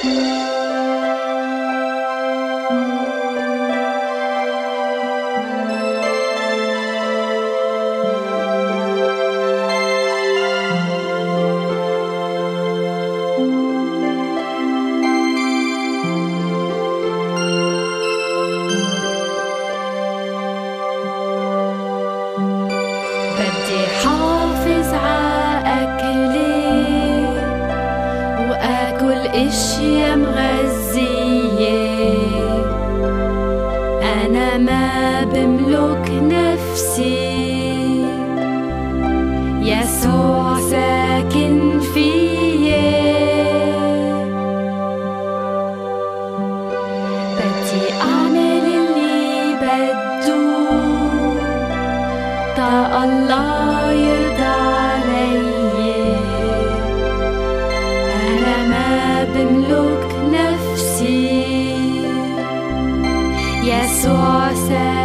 بدي حافظ عأكلي وآكل اشياء مغذية. أنا ما بملك نفسي، يسوع ساكن فيي. بدي أعمل اللي بدو تا الله يرضى علي. أنا ما بملك نفسي، يسوع ساكن